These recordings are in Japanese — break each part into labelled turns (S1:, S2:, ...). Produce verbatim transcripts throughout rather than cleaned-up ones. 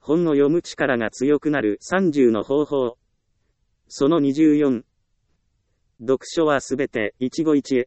S1: 本を読む力が強くなるさんじゅうの方法。そのにじゅうよん。読書はすべて一期一会。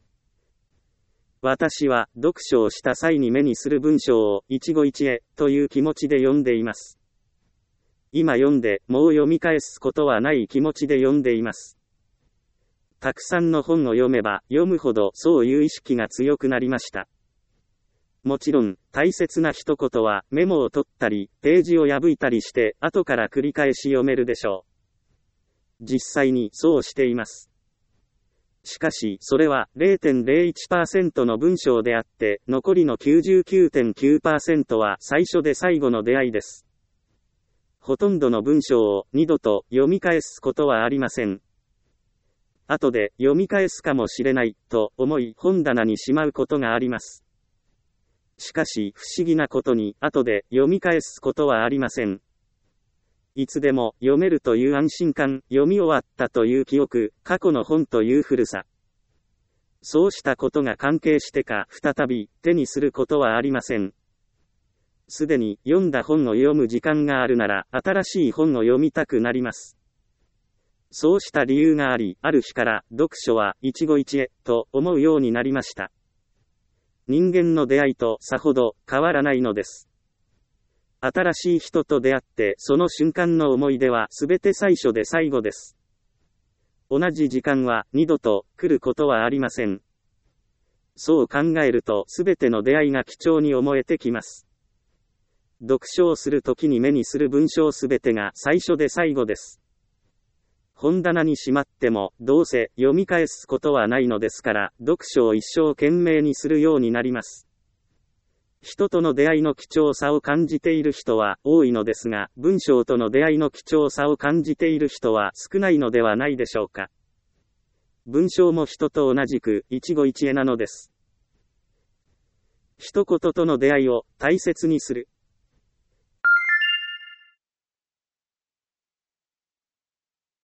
S1: 私は読書をした際に目にする文章を一期一会という気持ちで読んでいます。今読んでもう読み返すことはない気持ちで読んでいます。たくさんの本を読めば読むほどそういう意識が強くなりました。もちろん大切な一言はメモを取ったりページを破いたりして後から繰り返し読めるでしょう。実際にそうしています。しかしそれは ゼロてんゼロいちパーセント の文章であって残りの きゅうじゅうきゅうてんきゅうパーセント は最初で最後の出会いです。ほとんどの文章を二度と読み返すことはありません。後で読み返すかもしれないと思い本棚にしまうことがあります。しかし不思議なことに後で読み返すことはありません。いつでも読めるという安心感、読み終わったという記憶、過去の本という古さ。そうしたことが関係してか再び手にすることはありません。すでに読んだ本を読む時間があるなら新しい本を読みたくなります。そうした理由があり、ある日から読書は一期一会と思うようになりました。人間の出会いとさほど変わらないのです。新しい人と出会ってその瞬間の思い出はすべて最初で最後です。同じ時間は二度と来ることはありません。そう考えるとすべての出会いが貴重に思えてきます。読書をするときに目にする文章すべてが最初で最後です。本棚にしまってもどうせ読み返すことはないのですから読書を一生懸命にするようになります。人との出会いの貴重さを感じている人は多いのですが、文章との出会いの貴重さを感じている人は少ないのではないでしょうか。文章も人と同じく一期一会なのです。一言との出会いを大切にする。